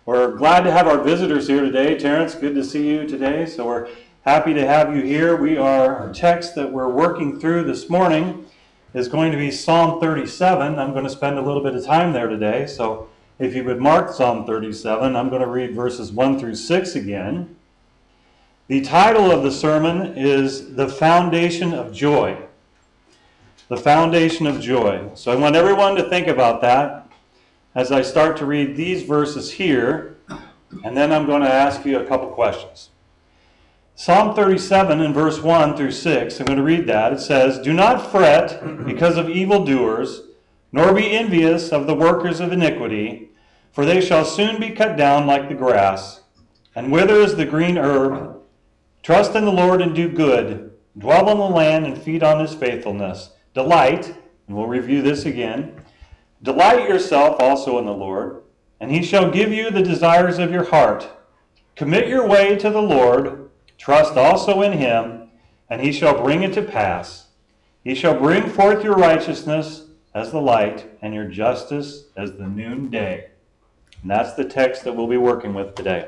We're glad to have our visitors here today. Terrence, good to see you today. So we're happy to have you here. Our text that we're working through this morning is going to be Psalm 37. I'm going to spend a little bit of time there today. So if you would mark Psalm 37, I'm going to read verses 1 through 6 again. The title of the sermon is The Foundation of Joy. The Foundation of Joy. So I want everyone to think about that as I start to read these verses here, and then I'm going to ask you a couple questions. Psalm 37 in verse 1 through 6, I'm going to read that. It says, "Do not fret because of evildoers, nor be envious of the workers of iniquity, for they shall soon be cut down like the grass, and wither as the green herb. Trust in the Lord and do good. Dwell on the land and feed on his faithfulness. Delight," and we'll review this again, "delight yourself also in the Lord, and he shall give you the desires of your heart. Commit your way to the Lord. Trust also in him, and he shall bring it to pass. He shall bring forth your righteousness as the light, and your justice as the noonday." And that's the text that we'll be working with today.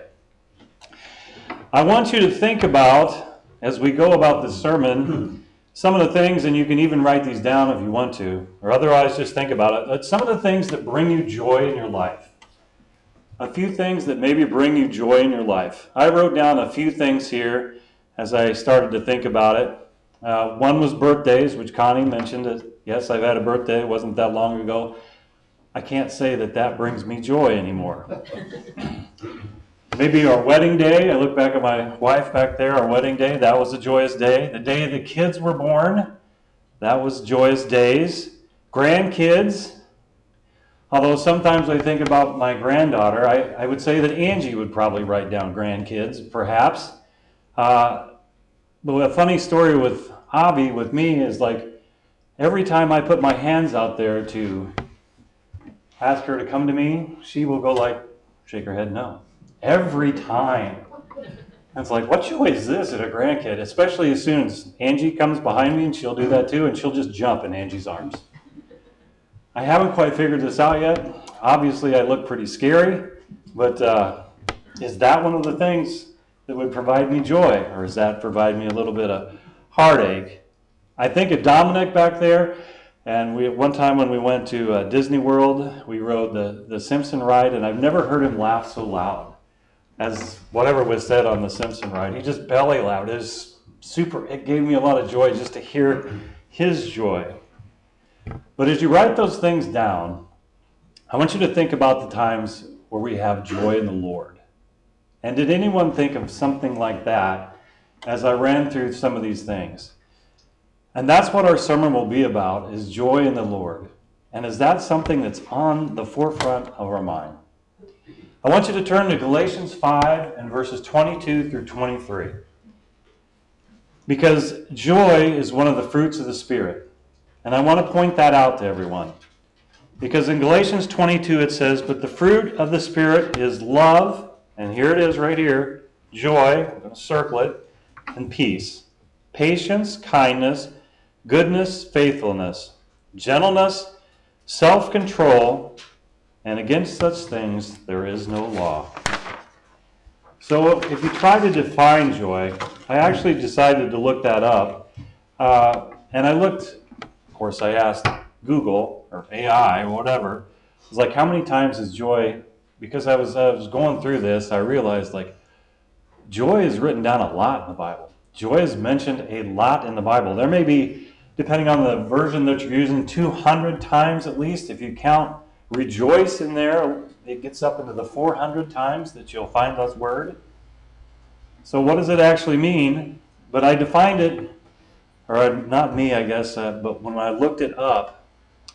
I want you to think about, as we go about this sermon, some of the things, and you can even write these down if you want to, or otherwise just think about it, some of the things that bring you joy in your life. A few things that maybe bring you joy in your life. I wrote down a few things here as I started to think about it. One was birthdays, which Connie mentioned. Yes, I've had a birthday. It wasn't that long ago. I can't say that that brings me joy anymore. Maybe our wedding day. I look back at my wife back there, our wedding day. That was a joyous day. The day the kids were born, that was joyous days. Grandkids. Although sometimes I think about my granddaughter, I would say that Angie would probably write down grandkids, perhaps. But a funny story with Avi, with me, is like every time I put my hands out there to ask her to come to me, she will go like, shake her head no. Every time. It's like, what joy is this at a grandkid? Especially as soon as Angie comes behind me, and she'll do that too, and she'll just jump in Angie's arms. I haven't quite figured this out yet. Obviously, I look pretty scary, but is that one of the things that would provide me joy, or does that provide me a little bit of heartache? I think of Dominic back there, and one time when we went to Disney World, we rode the Simpson ride, and I've never heard him laugh so loud as whatever was said on the Simpson ride. He just belly laughed. It was super. It gave me a lot of joy just to hear his joy. But as you write those things down, I want you to think about the times where we have joy in the Lord. And did anyone think of something like that as I ran through some of these things? And that's what our sermon will be about, is joy in the Lord. And is that something that's on the forefront of our mind? I want you to turn to Galatians 5 and verses 22 through 23. Because joy is one of the fruits of the Spirit. And I want to point that out to everyone. Because in Galatians 22 it says, "But the fruit of the Spirit is love," and here it is right here, joy, I'm going to circle it, and peace, patience, kindness, goodness, faithfulness, gentleness, self-control, and against such things there is no law. So if you try to define joy, I actually decided to look that up. And I looked, of course I asked Google or AI or whatever. It was like, how many times is joy, because I was going through this, I realized like joy is written down a lot in the Bible. Joy is mentioned a lot in the Bible. There may be, depending on the version that you're using, 200 times at least. If you count rejoice in there, it gets up into the 400 times that you'll find this word. So what does it actually mean? But I defined it, or not me, I guess, but when I looked it up,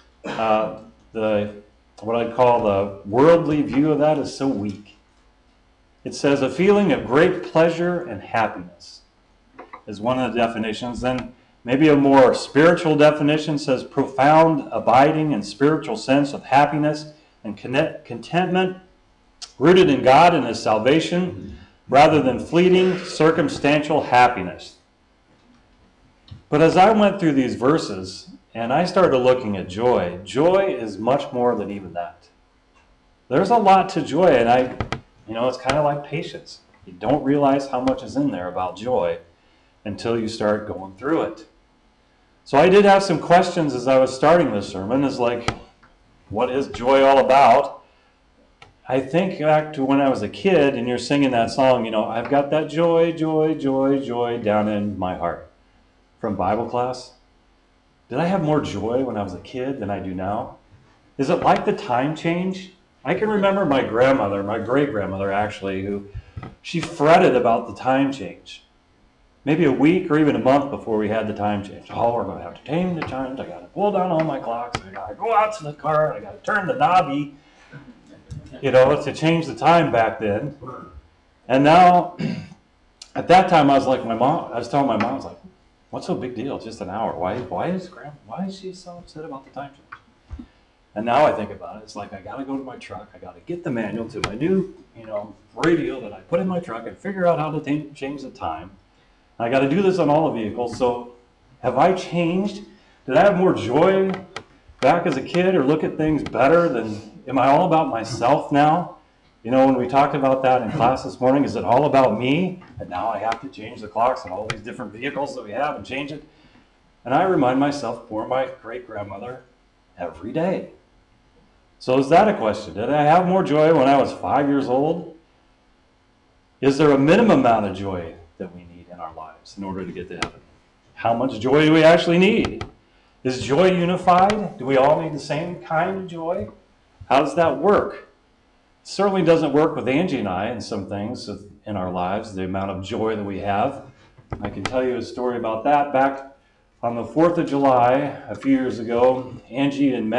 what I call the worldly view of that is so weak. It says a feeling of great pleasure and happiness is one of the definitions. Then maybe a more spiritual definition says profound, abiding, and spiritual sense of happiness and contentment rooted in God and his salvation rather than fleeting, circumstantial happiness. But as I went through these verses and I started looking at joy, joy is much more than even that. There's a lot to joy, and it's kind of like patience. You don't realize how much is in there about joy until you start going through it. So I did have some questions as I was starting this sermon, is like, what is joy all about? I think back to when I was a kid and you're singing that song, I've got that joy, joy, joy, joy down in my heart from Bible class. Did I have more joy when I was a kid than I do now? Is it like the time change? I can remember my grandmother, my great-grandmother actually, who she fretted about the time change. Maybe a week or even a month before we had the time change. Oh, we're going to have to tame the times. I got to pull down all my clocks. I got to go out to the car. I got to turn the knobby, to change the time back then. And now, at that time, I was telling my mom, I was like, what's so big deal? It's just an hour. Why is she so upset about the time change? And now I think about it, it's like I got to go to my truck. I got to get the manual to my new, radio that I put in my truck and figure out how to change the time. And I got to do this on all the vehicles. So have I changed? Did I have more joy back as a kid or look at things better am I all about myself now? When we talked about that in class this morning, is it all about me? And now I have to change the clocks on all these different vehicles that we have and change it. And I remind myself for my great-grandmother every day. So is that a question? Did I have more joy when I was 5 years old? Is there a minimum amount of joy that we need in our lives in order to get to heaven? How much joy do we actually need? Is joy unified? Do we all need the same kind of joy? How does that work? It certainly doesn't work with Angie and I in some things in our lives, the amount of joy that we have. I can tell you a story about that. Back on the 4th of July, a few years ago, Andrew and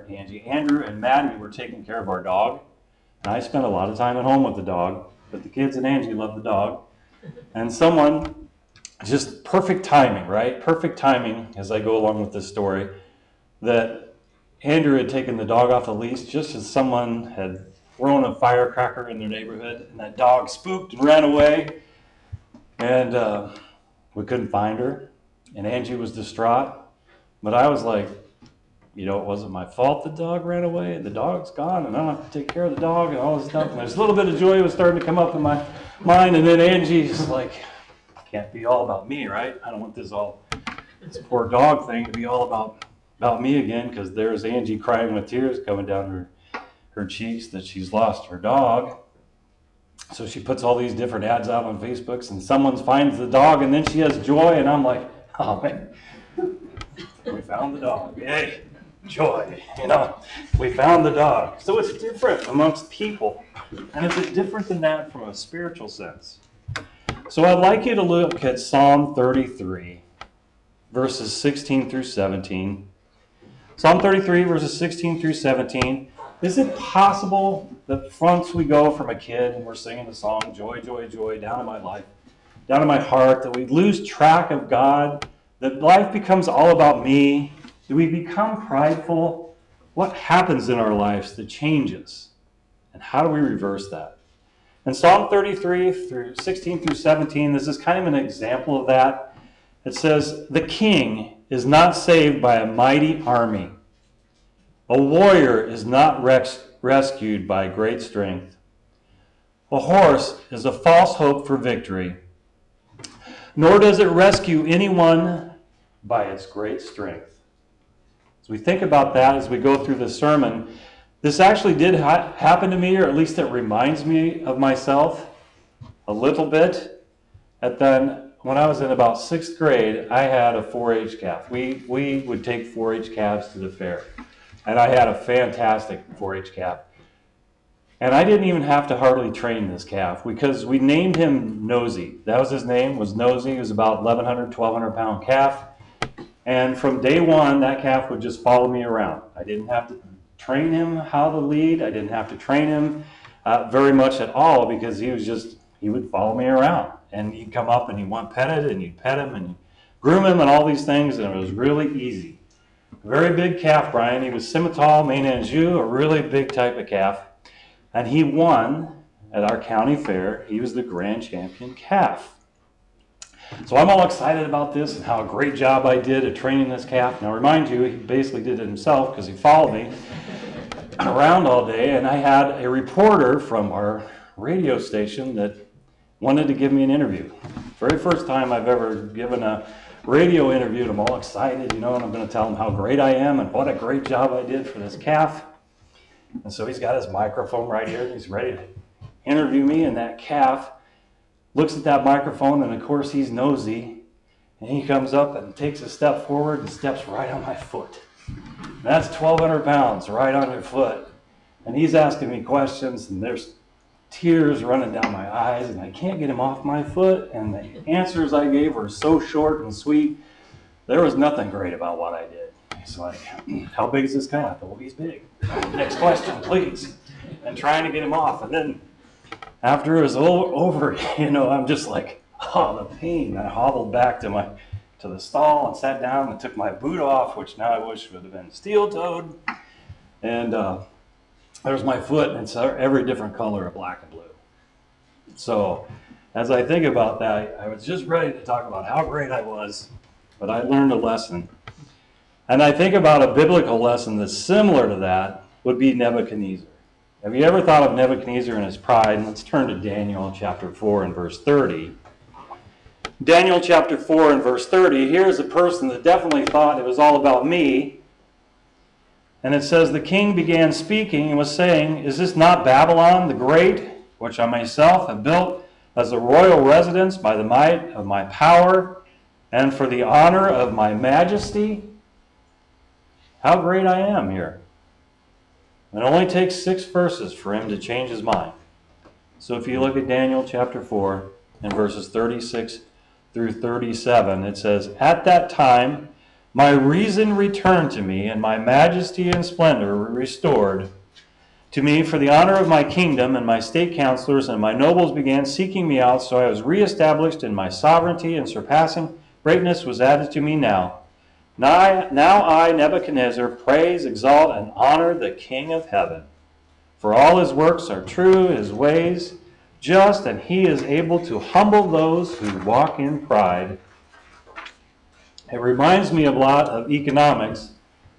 Maddie were taking care of our dog. And I spent a lot of time at home with the dog, but the kids and Angie loved the dog. And just perfect timing, right? Perfect timing as I go along with this story, that Andrew had taken the dog off the leash just as someone had thrown a firecracker in their neighborhood, and that dog spooked and ran away. And we couldn't find her. And Angie was distraught, but I was like, it wasn't my fault the dog ran away, the dog's gone, and I don't have to take care of the dog and all this stuff. And there's a little bit of joy was starting to come up in my mind, and then Angie's like, can't be all about me, right? I don't want this poor dog thing to be all about me again, because there's Angie crying with tears coming down her cheeks that she's lost her dog. So she puts all these different ads out on Facebook, and someone finds the dog, and then she has joy, and I'm like, oh man, we found the dog. Yay, joy, we found the dog. So it's different amongst people. And is it different than that from a spiritual sense? So I'd like you to look at Psalm 33, verses 16 through 17. Psalm 33, verses 16 through 17. Is it possible that once we go from a kid and we're singing the song, joy, joy, joy, down in my life, down in my heart, that we lose track of God, that life becomes all about me? Do we become prideful? What happens in our lives that changes? And how do we reverse that? In Psalm 33 through 16 through 17, this is kind of an example of that. It says, the king is not saved by a mighty army. A warrior is not rescued by great strength. A horse is a false hope for victory, nor does it rescue anyone by its great strength. As we think about that, as we go through the sermon, this actually did happen to me, or at least it reminds me of myself a little bit. And then when I was in about 6th grade, I had a 4-H calf. We would take 4-H calves to the fair. And I had a fantastic 4-H calf. And I didn't even have to hardly train this calf, because we named him Nosy. That was his name, was Nosy. He was about 1,100, 1,200 pound calf. And from day one, that calf would just follow me around. I didn't have to train him how to lead. I didn't have to train him very much at all, because he would follow me around. And he'd come up and he'd want petted, and you'd pet him and groom him and all these things, and it was really easy. Very big calf, Brian. He was Simmental, Maine Anjou, a really big type of calf. And he won at our county fair. He was the grand champion calf. So I'm all excited about this and how a great job I did at training this calf. Now, remind you, he basically did it himself because he followed me around all day. And I had a reporter from our radio station that wanted to give me an interview. Very first time I've ever given a radio interview, and I'm all excited, and I'm going to tell him how great I am and what a great job I did for this calf. And so he's got his microphone right here, and he's ready to interview me, and that calf looks at that microphone, and of course he's nosy, and he comes up and takes a step forward and steps right on my foot. And that's 1,200 pounds right on your foot. And he's asking me questions, and there's tears running down my eyes, and I can't get him off my foot, and the answers I gave were so short and sweet. There was nothing great about what I did. He's like, how big is this calf? Well, he's big. Next question, please. And trying to get him off. And then after it was over, I'm just like, oh, the pain. I hobbled back to the stall and sat down and took my boot off, which now I wish would have been steel-toed. And there's my foot, and it's every different color of black and blue. So as I think about that, I was just ready to talk about how great I was, but I learned a lesson. And I think about a biblical lesson that's similar to that would be Nebuchadnezzar. Have you ever thought of Nebuchadnezzar and his pride? Let's turn to Daniel chapter 4 and verse 30. Daniel chapter 4 and verse 30, here's a person that definitely thought it was all about me. And it says, the king began speaking and was saying, is this not Babylon the Great, which I myself have built as a royal residence by the might of my power and for the honor of my majesty? How great I am here. It only takes 6 verses for him to change his mind. So if you look at Daniel chapter 4 and verses 36 through 37, it says, at that time my reason returned to me, and my majesty and splendor were restored to me for the honor of my kingdom, and my state counselors and my nobles began seeking me out, so I was reestablished in my sovereignty, and surpassing greatness was added to me now. Now I, Nebuchadnezzar, praise, exalt, and honor the King of heaven. For all his works are true, his ways just, and he is able to humble those who walk in pride. It reminds me a lot of economics.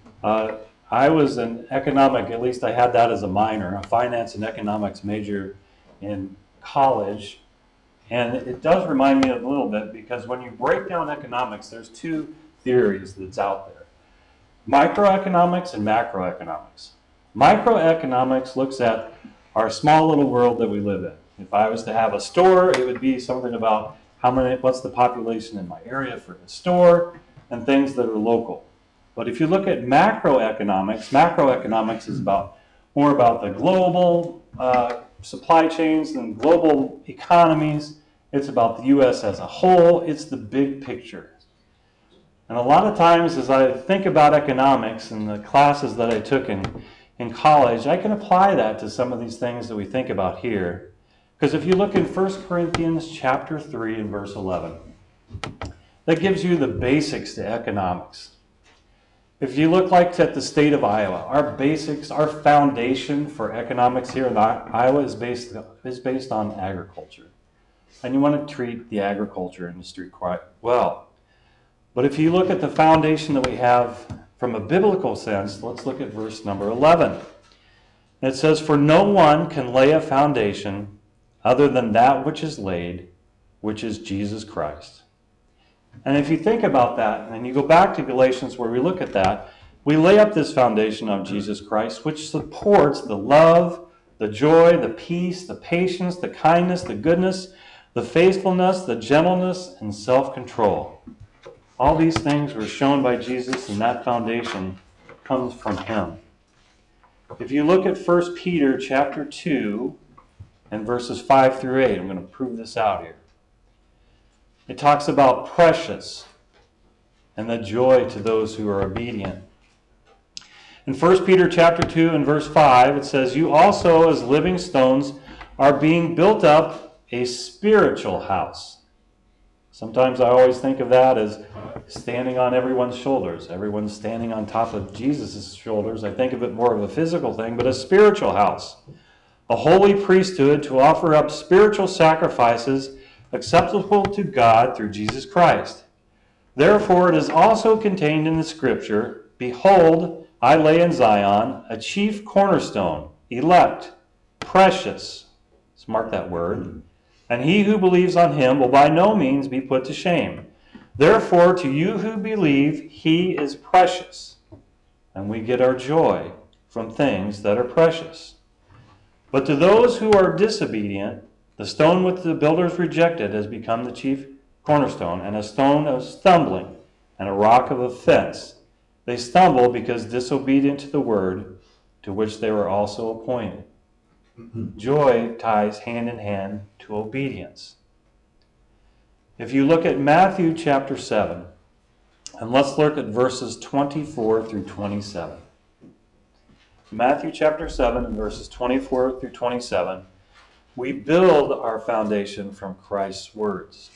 I was an economic, at least I had that as a minor, a finance and economics major in college. And it does remind me a little bit, because when you break down economics, there's 2 theories that's out there. Microeconomics and macroeconomics. Microeconomics looks at our small little world that we live in. If I was to have a store, it would be something about what's the population in my area for the store, and things that are local. But if you look at macroeconomics is more about the global supply chains and global economies. It's about the U.S. as a whole. It's the big picture. And a lot of times as I think about economics and the classes that I took in college, I can apply that to some of these things that we think about here. Because if you look in 1 Corinthians chapter 3 and verse 11, that gives you the basics to economics. If you look at the state of Iowa, our basics, our foundation for economics here in Iowa is based on agriculture. And you want to treat the agriculture industry quite well. But if you look at the foundation that we have from a biblical sense, let's look at verse number 11. It says, for no one can lay a foundation other than that which is laid, which is Jesus Christ. And if you think about that, and you go back to Galatians where we look at that, we lay up this foundation of Jesus Christ, which supports the love, the joy, the peace, the patience, the kindness, the goodness, the faithfulness, the gentleness, and self-control. All these things were shown by Jesus, and that foundation comes from him. If you look at 1 Peter chapter 2 and verses 5 through 8, I'm going to prove this out here. It talks about precious and the joy to those who are obedient. In 1 Peter chapter 2 and verse 5, it says, you also as living stones are being built up a spiritual house. Sometimes I always think of that as standing on everyone's shoulders. Everyone's standing on top of Jesus' shoulders. I think of it more of a physical thing, but a spiritual house. A holy priesthood to offer up spiritual sacrifices acceptable to God through Jesus Christ. Therefore it is also contained in the scripture, behold, I lay in Zion a chief cornerstone, elect, precious, Let's mark that word. And he who believes on him will by no means be put to shame. Therefore, to you who believe, he is precious, and we get our joy from things that are precious. But to those who are disobedient, the stone which the builders rejected has become the chief cornerstone, and a stone of stumbling, and a rock of offense. They stumble because disobedient to the word to which they were also appointed. Joy ties hand in hand to obedience. If you look at Matthew chapter 7, and let's look at verses 24 through 27. Matthew chapter 7 and verses 24 through 27, we build our foundation from Christ's words.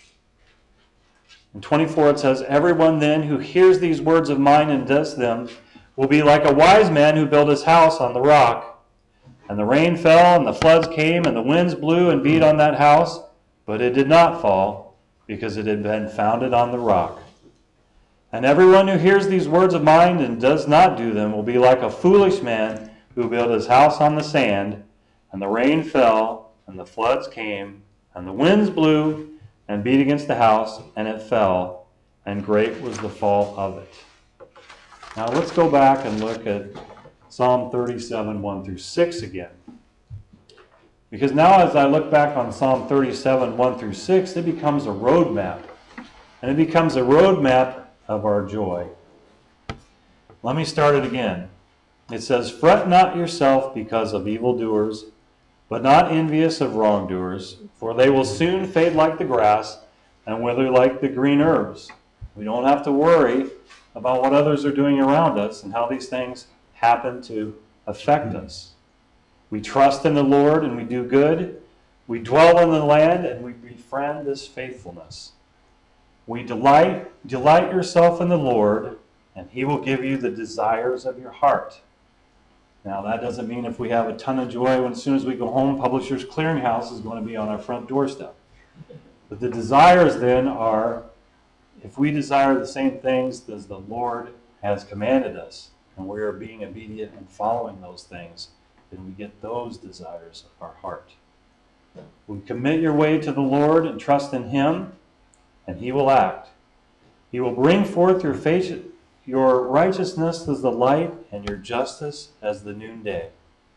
In 24 it says, "Everyone then who hears these words of mine and does them will be like a wise man who built his house on the rock. And the rain fell, and the floods came, and the winds blew and beat on that house, but it did not fall, because it had been founded on the rock. And everyone who hears these words of mine and does not do them will be like a foolish man who built his house on the sand, and the rain fell, and the floods came, and the winds blew and beat against the house, and it fell, and great was the fall of it." Now let's go back and look at Psalm 37, 1 through 6 again. Because now as I look back on Psalm 37, 1 through 6, it becomes a roadmap. And it becomes a roadmap of our joy. Let me start it again. It says, "Fret not yourself because of evildoers, but not envious of wrongdoers, for they will soon fade like the grass and wither like the green herbs." We don't have to worry about what others are doing around us and how these things happen to affect us. We trust in the Lord and we do good. We dwell in the land and we befriend this faithfulness. We delight yourself in the Lord, and he will give you the desires of your heart. Now, that doesn't mean if we have a ton of joy when as soon as we go home, Publishers Clearinghouse is going to be on our front doorstep. But the desires then are, if we desire the same things as the Lord has commanded us, and we are being obedient and following those things, then we get those desires of our heart. We commit your way to the Lord and trust in him, and he will act. He will bring forth your righteousness as the light and your justice as the noonday.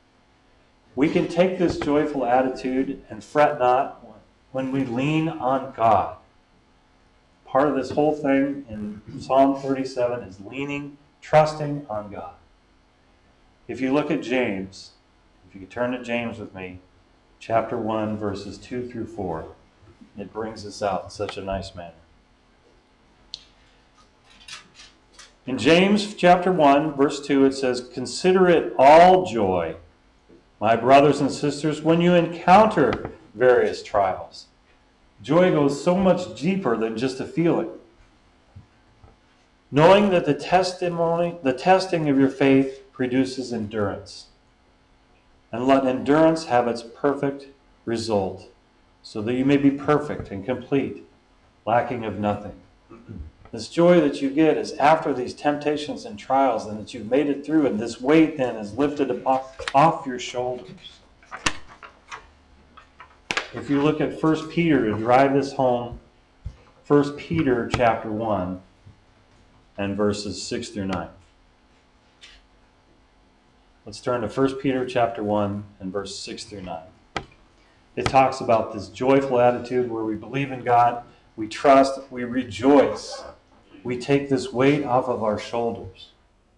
We can take this joyful attitude and fret not when we lean on God. Part of this whole thing in Psalm 37 is trusting on God. If you look at James, if you could turn to James with me, chapter 1, verses 2 through 4, it brings this out in such a nice manner. In James chapter 1, verse 2, it says, "Consider it all joy, my brothers and sisters, when you encounter various trials." Joy goes so much deeper than just a feeling. "Knowing that the testing of your faith produces endurance. And let endurance have its perfect result, so that you may be perfect and complete, lacking of nothing." This joy that you get is after these temptations and trials, and that you've made it through, and this weight then is lifted off your shoulders. If you look at 1 Peter to drive this home, 1 Peter chapter 1 and verses 6 through 9. Let's turn to 1 Peter chapter 1 and verse 6 through 9. It talks about this joyful attitude where we believe in God, we trust, we rejoice. We take this weight off of our shoulders.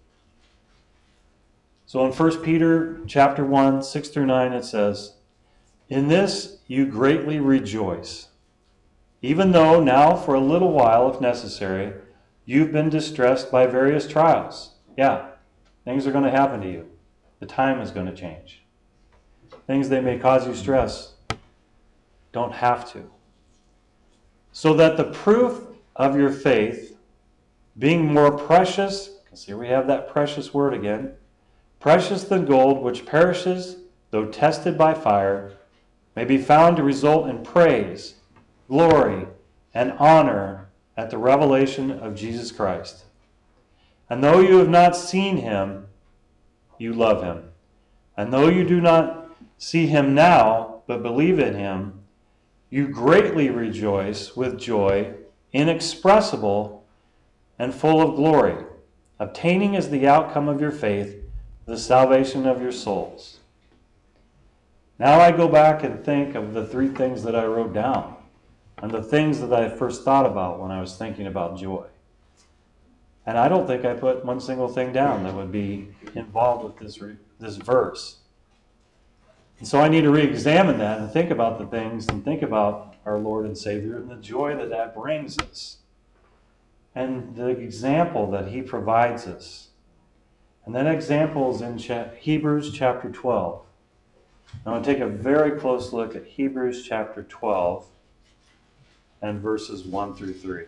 So in 1 Peter chapter 1, 6 through 9, it says, "In this you greatly rejoice, even though now for a little while, if necessary, you've been distressed by various trials." Yeah, things are going to happen to you. The time is going to change. Things that may cause you stress don't have to. "So that the proof of your faith, being more precious," because here we have that precious word again, "precious than gold, which perishes, though tested by fire, may be found to result in praise, glory, and honor at the revelation of Jesus Christ. And though you have not seen him, you love him. And though you do not see him now, but believe in him, you greatly rejoice with joy inexpressible and full of glory, obtaining as the outcome of your faith the salvation of your souls. Now I go back and think of the 3 things that I wrote down and the things that I first thought about when I was thinking about joy. And I don't think I put one single thing down that would be involved with this verse. And so I need to re-examine that and think about the things and think about our Lord and Savior and the joy that that brings us and the example that he provides us. And that example is in Hebrews chapter 12. I want to take a very close look at Hebrews chapter 12 and verses 1 through 3.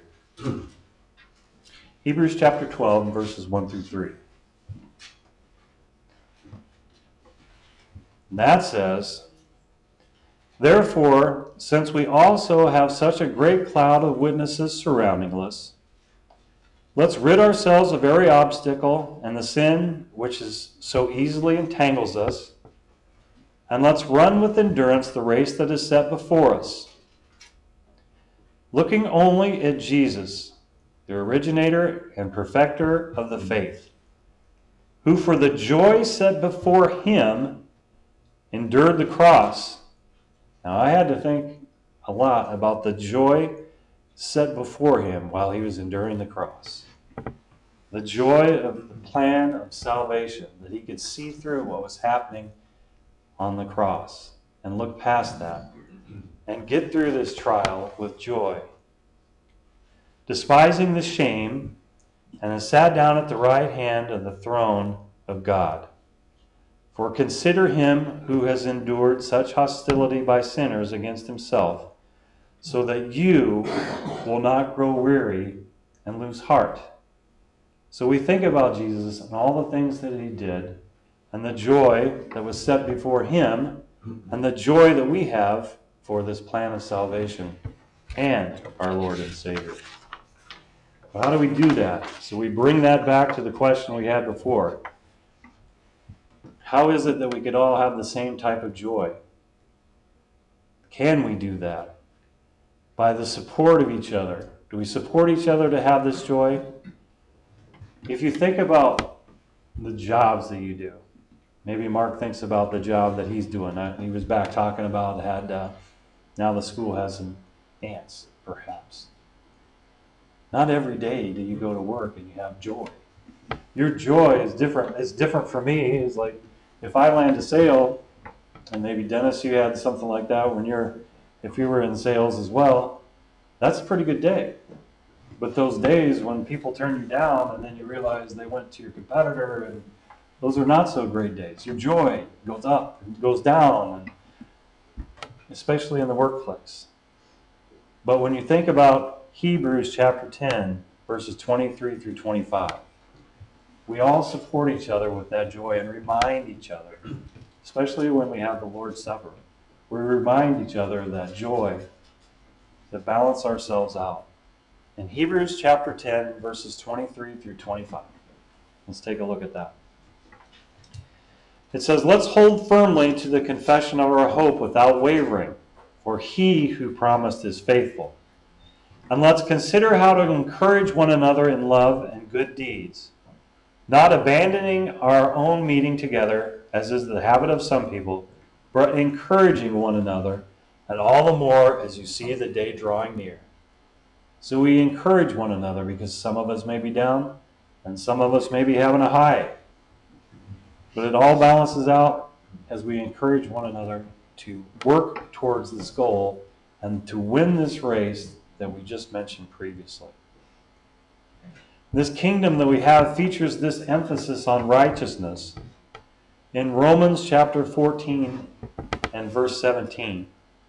Hebrews chapter 12 and verses 1 through 3. And that says, "Therefore, since we also have such a great cloud of witnesses surrounding us, let's rid ourselves of every obstacle and the sin which is so easily entangles us, and let's run with endurance the race that is set before us, looking only at Jesus, the originator and perfecter of the faith, who for the joy set before him endured the cross." Now I had to think a lot about the joy set before him while he was enduring the cross. The joy of the plan of salvation, that he could see through what was happening on the cross and look past that and get through this trial with joy. Despising the shame, and has sat down at the right hand of the throne of God. For consider him who has endured such hostility by sinners against himself, so that you will not grow weary and lose heart. So we think about Jesus and all the things that he did, and the joy that was set before him, and the joy that we have for this plan of salvation and our Lord and Savior. How do we do that? So we bring that back to the question we had before. How is it that we could all have the same type of joy? Can we do that? By the support of each other. Do we support each other to have this joy? If you think about the jobs that you do, maybe Mark thinks about the job that he's doing. He was back talking about now the school has some ants, perhaps. Not every day do you go to work and you have joy. Your joy is different. It's different for me. It's like if I land a sale, and maybe Dennis, you had something like that if you were in sales as well, that's a pretty good day. But those days when people turn you down and then you realize they went to your competitor, and those are not so great days. Your joy goes up and goes down, especially in the workplace. But when you think about Hebrews chapter 10, verses 23 through 25, we all support each other with that joy and remind each other, especially when we have the Lord's Supper. We remind each other of that joy to balance ourselves out. In Hebrews chapter 10, verses 23 through 25. Let's take a look at that. It says, "Let's hold firmly to the confession of our hope without wavering, for he who promised is faithful. And let's consider how to encourage one another in love and good deeds, not abandoning our own meeting together, as is the habit of some people, but encouraging one another, and all the more as you see the day drawing near." So we encourage one another because some of us may be down, and some of us may be having a high. But it all balances out as we encourage one another to work towards this goal and to win this race that we just mentioned previously. This kingdom that we have features this emphasis on righteousness. In Romans chapter 14 and verse 17,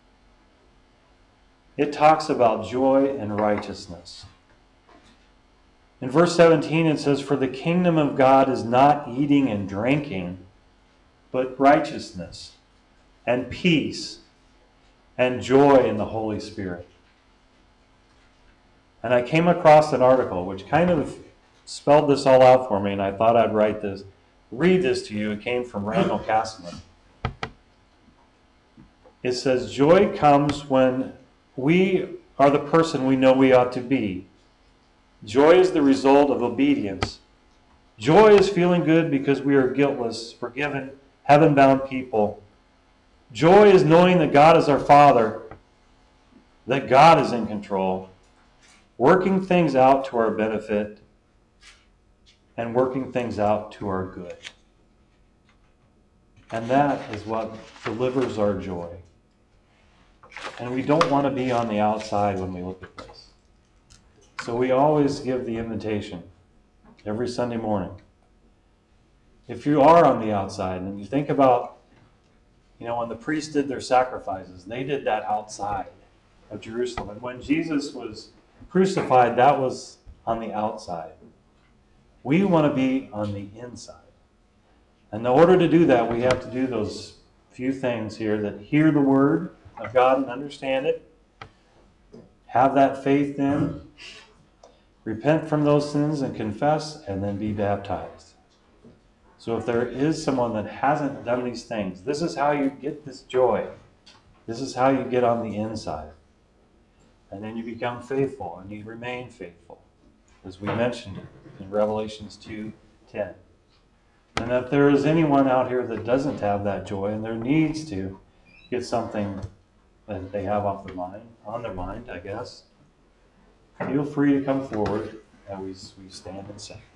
it talks about joy and righteousness. In verse 17 it says, "For the kingdom of God is not eating and drinking, but righteousness and peace and joy in the Holy Spirit." And I came across an article which kind of spelled this all out for me, and I thought I'd read this to you. It came from Randall Castleman. it says, joy comes when we are the person we know we ought to be. Joy is the result of obedience. Joy is feeling good because we are guiltless, forgiven, heaven-bound people. Joy is knowing that God is our Father, that God is in control, working things out to our benefit, and working things out to our good. And that is what delivers our joy. And we don't want to be on the outside when we look at this. So we always give the invitation every Sunday morning. If you are on the outside and you think about, when the priests did their sacrifices, they did that outside of Jerusalem. And when Jesus was crucified, that was on the outside. We want to be on the inside. And in order to do that, we have to do those few things here that hear the word of God and understand it, have that faith in, repent from those sins and confess, and then be baptized. So if there is someone that hasn't done these things, this is how you get this joy. This is how you get on the inside. And then you become faithful, and you remain faithful, as we mentioned in Revelations 2:10. And if there is anyone out here that doesn't have that joy, and there needs to get something that they have on their mind, I guess, feel free to come forward, and we stand and sing.